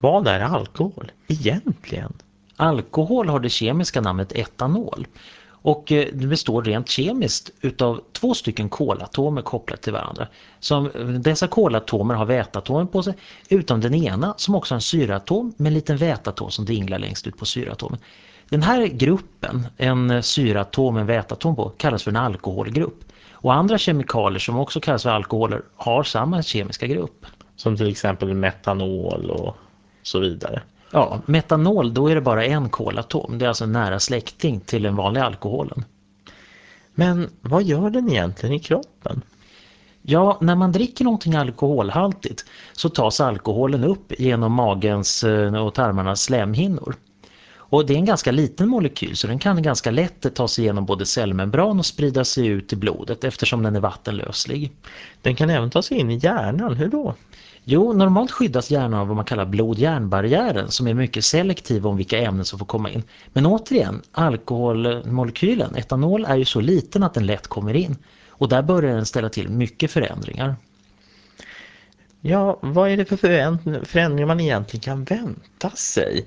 Vad är alkohol egentligen? Alkohol har det kemiska namnet etanol och det består rent kemiskt utav två stycken kolatomer kopplat till varandra. Dessa kolatomer har väteatomer på sig utom den ena som också har en syratom med en liten väteatom som dinglar längst ut på syratomen. Den här gruppen, en syratom med en väteatom på, kallas för en alkoholgrupp. Och andra kemikalier som också kallas för alkoholer har samma kemiska grupp. Som till exempel metanol och så vidare. Ja, metanol, då är det bara en kolatom. Det är alltså en nära släkting till den vanliga alkoholen. Men vad gör den egentligen i kroppen? Ja, när man dricker någonting alkoholhaltigt så tas alkoholen upp genom magens och tarmarnas slemhinnor. Och det är en ganska liten molekyl så den kan ganska lätt ta sig igenom både cellmembran och sprida sig ut i blodet eftersom den är vattenlöslig. Den kan även ta sig in i hjärnan, hur då? Jo, normalt skyddas hjärnan av vad man kallar blod-hjärnbarriären som är mycket selektiv om vilka ämnen som får komma in. Men återigen, alkoholmolekylen, etanol, är ju så liten att den lätt kommer in. Och där börjar den ställa till mycket förändringar. Ja, vad är det för förändringar man egentligen kan vänta sig?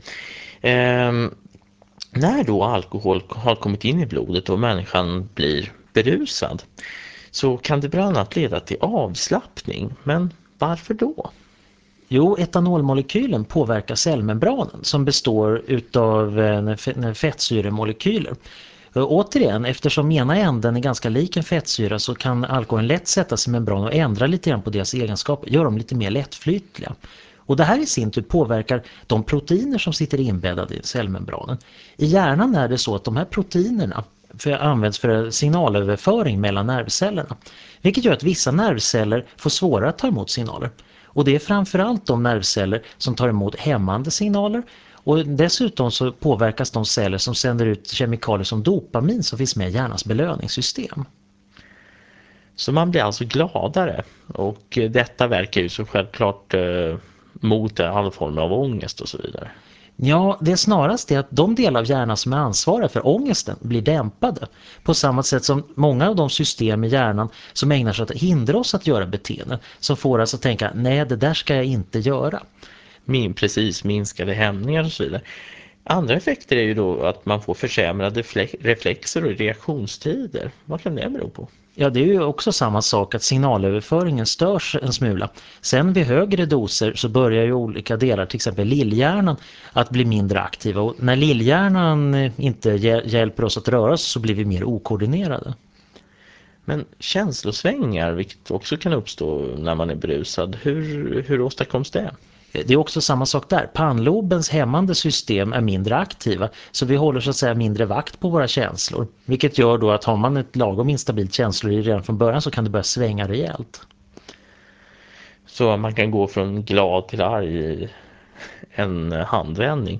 När då alkohol har kommit in i blodet och människan blir berusad så kan det bland annat leda till avslappning. Men varför då? Jo, etanolmolekylen påverkar cellmembranen som består utav fettsyremolekyler. Återigen, eftersom ena änden är ganska lik en fettsyra så kan alkoholen lätt sätta sig i membran och ändra lite grann på deras egenskaper, göra dem lite mer lättflytliga. Och det här i sin tur påverkar de proteiner som sitter inbäddade i cellmembranen. I hjärnan är det så att de här proteinerna används för signalöverföring mellan nervcellerna. Vilket gör att vissa nervceller får svårare att ta emot signaler. Och det är framförallt de nervceller som tar emot hämmande signaler. Och dessutom så påverkas de celler som sänder ut kemikalier som dopamin som finns med i hjärnans belöningssystem. Så man blir alltså gladare och detta verkar ju så självklart mot all form av ångest och så vidare. Ja, det är snarast det att de delar av hjärnan som är ansvariga för ångesten blir dämpade. På samma sätt som många av de system i hjärnan som ägnar sig att hindra oss att göra beteenden som får oss att tänka nej, det där ska jag inte göra. Precis, minskade hämningar och så vidare. Andra effekter är ju då att man får försämrade reflexer och reaktionstider. Vad kan det bero på? Ja, det är ju också samma sak att signalöverföringen störs en smula. Sen vid högre doser så börjar ju olika delar, till exempel lillhjärnan, att bli mindre aktiva. Och när lillhjärnan inte hjälper oss att röra oss så blir vi mer okoordinerade. Men känslosvängningar, vilket också kan uppstå när man är berusad, hur åstadkoms det? Det är också samma sak där. Pannlobens hämmande system är mindre aktiva så vi håller så att säga mindre vakt på våra känslor. Vilket gör då att har man ett lagom instabilt känsloliv redan från början så kan det börja svänga rejält. Så man kan gå från glad till arg i en handvändning.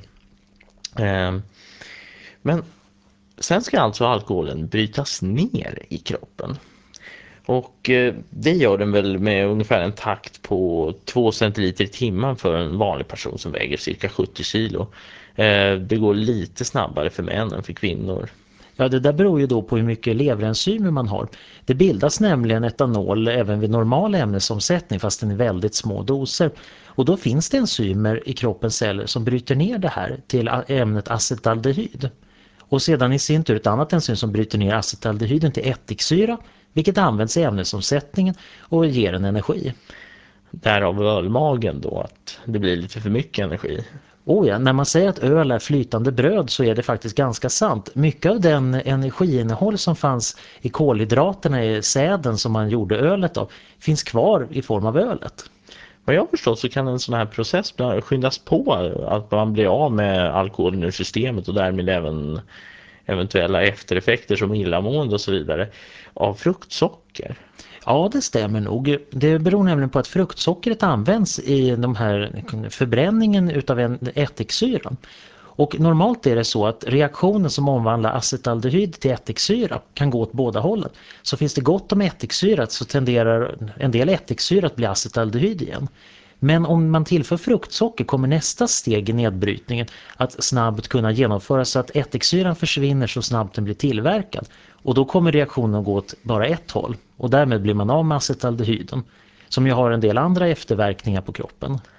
Men sen ska alltså alkoholen brytas ner i kroppen. Och det gör den väl med ungefär en takt på 2 centiliter i timmen för en vanlig person som väger cirka 70 kilo. Det går lite snabbare för män än för kvinnor. Ja, det där beror ju då på hur mycket leverenzymer man har. Det bildas nämligen etanol även vid normal ämnesomsättning fast den är väldigt små doser. Och då finns det enzymer i kroppens celler som bryter ner det här till ämnet acetaldehyd. Och sedan i sin tur ett annat enzym som bryter ner acetaldehyden till ättiksyra, vilket används i ämnesomsättningen och ger en energi. Därav ölmagen då, att det blir lite för mycket energi. Oh ja, när man säger att öl är flytande bröd så är det faktiskt ganska sant. Mycket av den energiinnehåll som fanns i kolhydraterna i säden som man gjorde ölet av finns kvar i form av ölet. Vad jag förstår så kan en sån här process skyndas på, att man blir av med alkoholen ur systemet och därmed även eventuella eftereffekter som illamående och så vidare av fruktsocker. Ja, det stämmer nog. Det beror nämligen på att fruktsockret används i de här förbränningen utav ättiksyran. Och normalt är det så att reaktionen som omvandlar acetaldehyd till ättiksyra kan gå åt båda hållen. Så finns det gott om ättiksyra så tenderar en del ättiksyra att bli acetaldehyd igen. Men om man tillför fruktsocker kommer nästa steg i nedbrytningen att snabbt kunna genomföras så att ättiksyran försvinner så snabbt den blir tillverkad. Och då kommer reaktionen att gå åt bara ett håll och därmed blir man av med acetaldehyden som ju har en del andra efterverkningar på kroppen.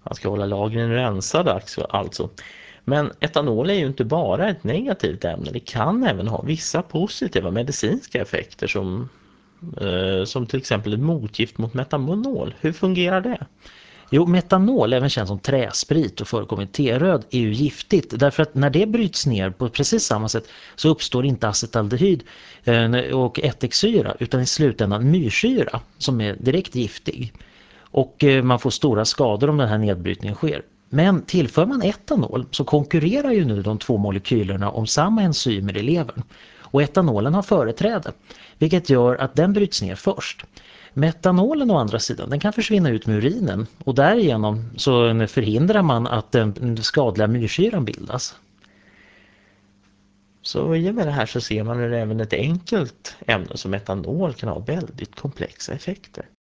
Man ska hålla lagren rensade alltså. Men etanol är ju inte bara ett negativt ämne. Det kan även ha vissa positiva medicinska effekter som till exempel ett motgift mot metanol. Hur fungerar det? Jo, metanol, även känd som träsprit och förekommer i teröd, är ju giftigt därför att när det bryts ner på precis samma sätt så uppstår inte acetaldehyd och ättiksyra utan i slutändan myrsyra som är direkt giftig. Och man får stora skador om den här nedbrytningen sker. Men tillför man etanol så konkurrerar ju nu de två molekylerna om samma enzymer i levern. Och etanolen har företräde, vilket gör att den bryts ner först. Metanolen å andra sidan, den kan försvinna ut med urinen och därigenom så förhindrar man att den skadliga myrsyran bildas. Så i och med det här så ser man hur även ett enkelt ämne som metanol kan ha väldigt komplexa effekter.